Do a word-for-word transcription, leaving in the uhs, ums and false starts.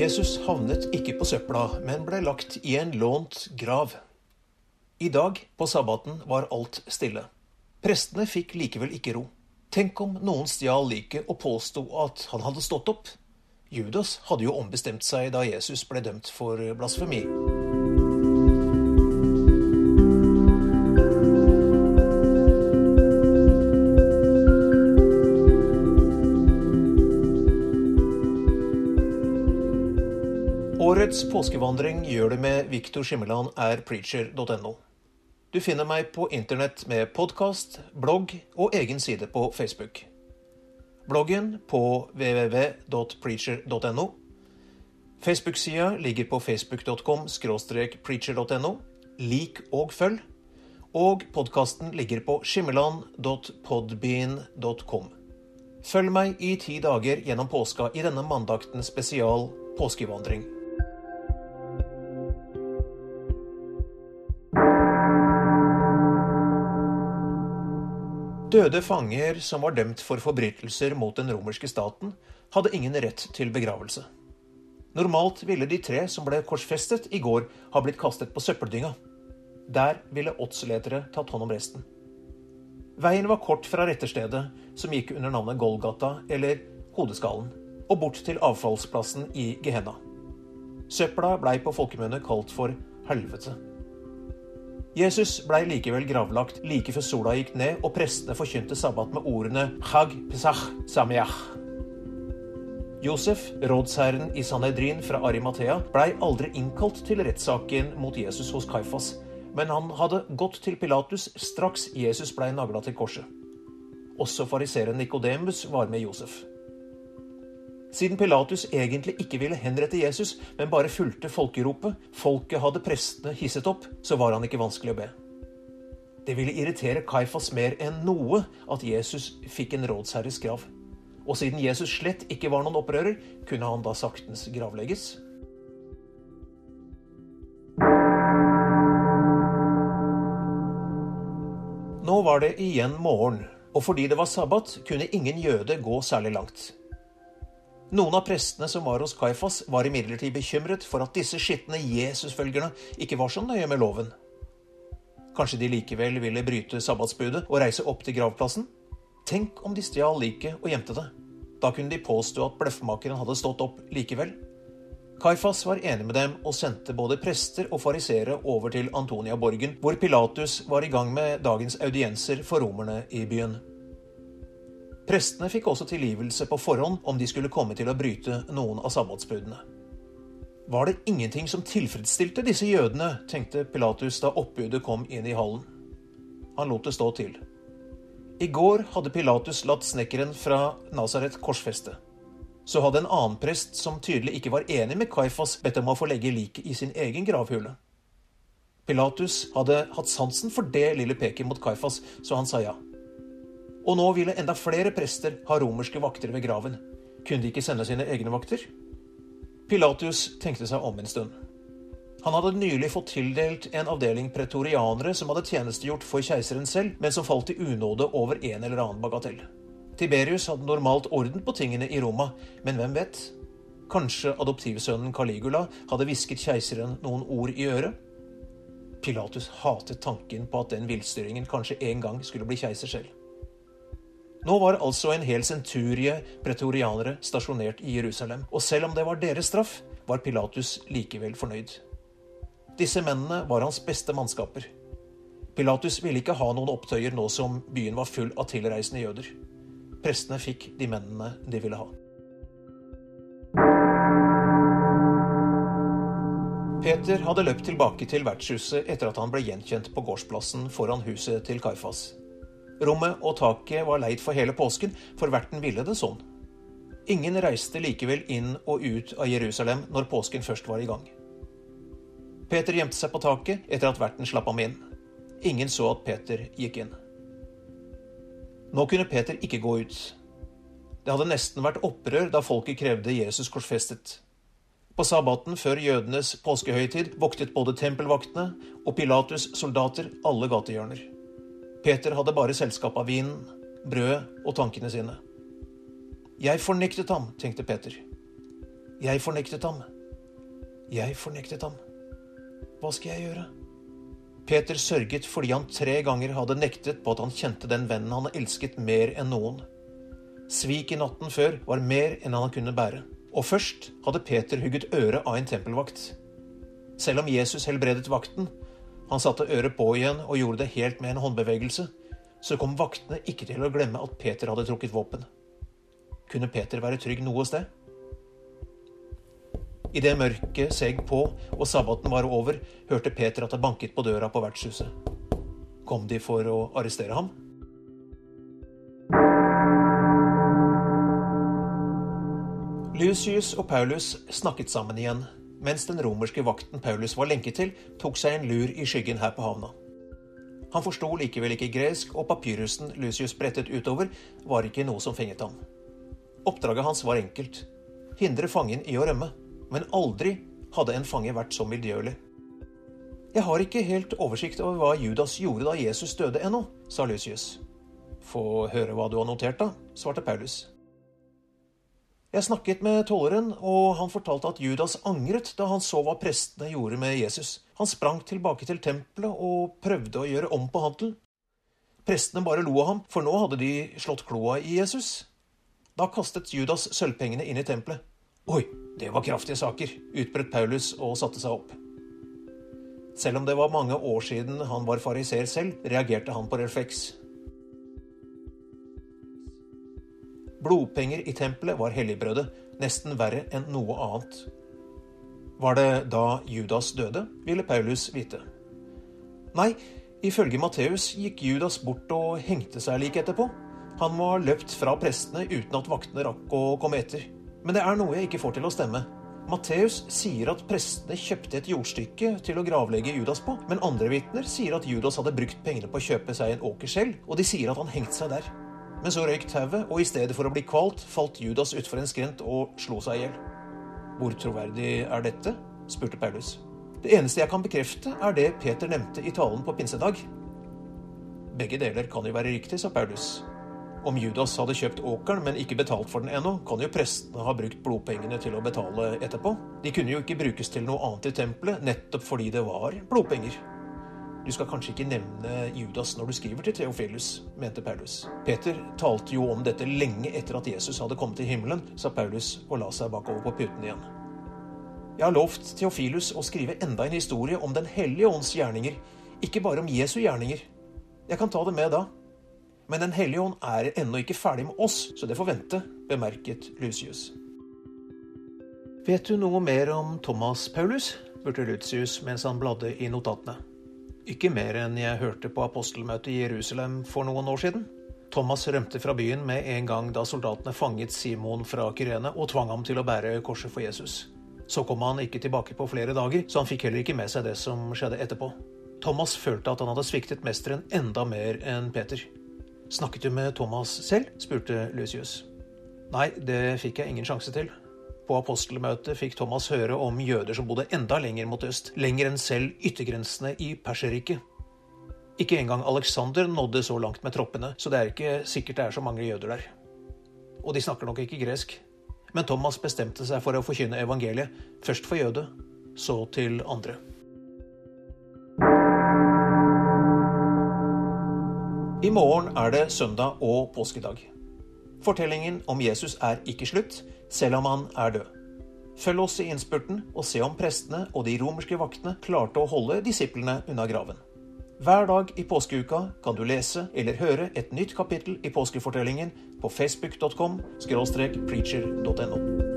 Jesus havnet ikke på søpla, men ble lagt i en lånt grav. I dag, på sabbaten, var alt stille. Prestene fikk likevel ikke ro. Tenk om noen stjal liket og påstod at han hadde stått opp. Judas hadde jo ombestemt seg da Jesus ble dømt for blasfemi. Årets påskevandring gjør det med Victor Skimmeland er preacher punktum no. Du finner meg på internett med podcast, blogg og egen side på Facebook. Bloggen på w w w punktum preacher punktum no. Facebook-sida ligger på facebook punktum com skråstrek preacher punktum no. Lik og følg. Og podcasten ligger på skimmeland punktum podbean punktum com. Følg meg i ti dager gjennom påska i denne mandakten spesial påskevandring. Døde fanger som var dømt for forbrytelser mot den romerske staten, hadde ingen rett til begravelse. Normalt ville de tre som ble korsfestet i går ha blitt kastet på søppeldynga. Der ville åtsletere tatt hånd om resten. Veien var kort fra retterstedet, som gikk under navnet Golgata eller Hodeskallen, og bort til avfallsplassen i Gehenna. Søpla blei på folkemunne kalt for helvete. Jesus blei likevel gravlagt like før sola gikk ned, og prestene forkynte sabbat med ordene Chag Pesach Sameach. Josef, rådsherren i Sanhedrin fra Arimathea, blei aldri innkalt til rettssaken mot Jesus hos Kaifas, men han hadde gått til Pilatus straks Jesus blei naglet til korset. Også fariseren Nikodemus var med Josef. Siden Pilatus egentlig ikke ville henrette Jesus, men bare fulgte folkeropet, folket hadde prestene hisset opp, så var han ikke vanskelig å be. Det ville irritere Kaifas mer enn noe at Jesus fikk en rådsherres grav. Og siden Jesus slett ikke var noen opprører, kunne han da saktens gravlegges. Nå var det igjen morgen, og fordi det var sabbat, kunne ingen jøde gå særlig langt. Noen av prestene som var hos Kaifas var imidlertid bekymret for at disse skittende Jesus-følgerne ikke var så nøye med loven. Kanskje de likevel ville bryte sabbatsbudet og reise opp til gravplassen? Tenk om de stjal liket og gjemte det. Da kunne de påstå at bløffmakeren hadde stått opp likevel. Kaifas var enig med dem og sendte både prester og farisere over til Antonia-borgen, hvor Pilatus var i gang med dagens audienser for romerne i byen. Prestene fikk også tilgivelse på forhånd om de skulle komme til å bryte noen av sabbatsbudene. Var det ingenting som tilfredsstilte disse jødene, tenkte Pilatus da oppbudet kom inn i hallen. Han lot det stå til. I går hadde Pilatus latt snekkeren fra Nazaret korsfeste. Så hadde en annen prest som tydelig ikke var enig med Kaifas bedt om å få legge liket i sin egen gravhule. Pilatus hadde hatt sansen for det lille peket mot Kaifas, så han sa ja. Og nå ville enda flere prester ha romerske vakter ved graven. Kunne de ikke sende sine egne vakter? Pilatus tenkte seg om en stund. Han hadde nylig fått tildelt en avdeling pretorianere som hadde tjenestegjort for keiseren selv, men som falt i unåde over en eller annen bagatell. Tiberius hadde normalt orden på tingene i Roma, men hvem vet? Kanskje adoptivsønnen Caligula hadde visket keiseren noen ord i øret? Pilatus hatet tanken på at den villstyringen kanskje en gang skulle bli keiser selv. Nå var altså en hel centurie pretorianere stasjonert i Jerusalem, og selv om det var deres straff, var Pilatus likevel fornøyd. Disse mennene var hans beste mannskaper. Pilatus ville ikke ha noen opptøyer nå som byen var full av tilreisende jøder. Prestene fikk de mennene de ville ha. Peter hadde løpt tilbake til vertshuset etter at han ble gjenkjent på gårdsplassen foran huset til Kaifas. Rommet og taket var leid for hele påsken, for verten ville det sånn. Ingen reiste likevel inn og ut av Jerusalem når påsken først var i gang. Peter gjemte seg på taket etter at verten slapp ham inn. Ingen så at Peter gikk inn. Nå kunne Peter ikke gå ut. Det hadde nesten vært opprør da folket krevde Jesus korsfestet. På sabbaten før jødenes påskehøytid voktet både tempelvaktene og Pilatus soldater alle gatehjørner. Peter hadde bare selskap av vin, brød og tankene sine. Jeg fornektet ham, tenkte Peter. Jeg fornektet ham, Jeg fornektet ham. Hva skal jeg gjøre? Peter sørget fordi han tre ganger hadde nektet på at han kjente den vennen han elsket mer enn noen. Svik i natten før var mer enn han kunne bære. Og først hadde Peter hugget øret av en tempelvakt. Selv om Jesus helbredet vakten, han satte øret på igjen og gjorde det helt med en håndbevegelse, så kom vaktene ikke til å glemme at Peter hadde trukket våpen. Kunne Peter være trygg noe sted? I det mørket seg på og sabbaten var over, hørte Peter at det banket på døra på vertshuset. Kom de for å arrestere ham? Lucius og Paulus snakket sammen igjen, mens den romerske vakten Paulus var lenket til, tok seg en lur i skyggen her på havna. Han forstod likevel ikke gresk, og papyrusen Lucius brettet utover var ikke noe som fenget ham. Oppdraget hans var enkelt. Hindre fangen i å rømme. Men aldri hadde en fange vært så miljølig. Jeg har ikke helt oversikt over hva Judas gjorde da Jesus døde ennå, sa Lucius. Få høre hva du har notert da, svarte Paulus. Jeg snakket med tolleren, og han fortalte at Judas angret da han så hva prestene gjorde med Jesus. Han sprang tilbake til tempelet og prøvde å gjøre om på handelen. Prestene bare lo av ham, for nå hadde de slått kloa i Jesus. Da kastet Judas sølvpengene inn i tempelet. Oi, det var kraftige saker, utbrøt Paulus og satte seg opp. Selv om det var mange år siden han var fariser selv, reagerte han på refleks. Blodpenger i tempelet var helligbrødet, nesten verre enn noe annet. Var det da Judas døde, ville Paulus vite. Nei, ifølge Matteus gikk Judas bort og hengte seg like etterpå. Han var løpt fra prestene uten at vaktene rakk å komme etter. Men det er noe jeg ikke får til å stemme. Matteus sier at prestene kjøpte et jordstykke til å gravlegge Judas på, men andre vitner sier at Judas hadde brukt pengene på å kjøpe seg en åker selv, og de sier at han hengte seg der. Men så røyk tauet, og i stedet for å bli kvalt, falt Judas utfor en skrent og slo seg ihjel. Hvor troverdig er dette? Spurte Paulus. Det eneste jeg kan bekrefte er det Peter nevnte i talen på pinsedag. Begge deler kan jo være riktig, sa Paulus. Om Judas hadde kjøpt åkeren, men ikke betalt for den ennå, kan jo prestene ha brukt blodpengene til å betale etterpå. De kunne jo ikke brukes til noe annet i tempelet, nettopp fordi det var blodpenger. Du skal kanskje ikke nevne Judas når du skriver til Theophilus, mente Paulus. Peter talte jo om dette lenge etter at Jesus hadde kommet til himmelen, sa Paulus og la seg bakover på puten igjen. Jeg har lovt Theophilus å skrive enda en historie om den hellige ånds gjerninger, ikke bare om Jesu gjerninger. Jeg kan ta det med da. Men den hellige ånd er ennå ikke ferdig med oss, så det får vente, bemerket Lucius. Vet du noe mer om Thomas, Paulus? Spurte Lucius mens han bladde i notatene. Ikke mer enn jeg hørte på apostelmøtet i Jerusalem for noen år siden. Thomas rømte fra byen med en gang da soldatene fanget Simon fra Kyrene og tvang ham til å bære korset for Jesus. Så kom han ikke tilbake på flere dager, så han fikk heller ikke med seg det som skjedde etterpå. Thomas følte at han hadde sviktet mesteren enda mer enn Peter. Snakket du med Thomas selv? Spurte Lucius. Nei, det fikk jeg ingen sjanse til. På apostelmøtet fikk Thomas høre om jøder som bodde enda lenger mot øst, lenger enn selv yttergrensene i Perserriket. Ikke engang Alexander nådde så langt med troppene, så det er ikke sikkert det er så mange jøder der. Og de snakker nok ikke gresk. Men Thomas bestemte seg for å forkynne evangeliet, først for jøde, så til andre. I morgen er det søndag og påskedag. Fortellingen om Jesus er ikke slutt, selv om han er død. Følg oss i innspurten og se om prestene og de romerske vaktene klarte å holde disiplene unna graven. Hver dag i påskeuka kan du lese eller høre et nytt kapittel i påskefortellingen på facebook punktum com skråstrek preacher punktum no.